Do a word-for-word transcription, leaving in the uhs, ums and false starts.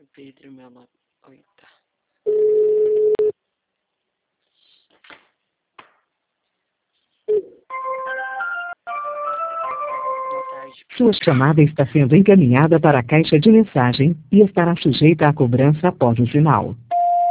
Pedro, meu nome. Oi, tá. Boa tarde. Sua chamada está sendo encaminhada para a caixa de mensagem e estará sujeita à cobrança após o sinal.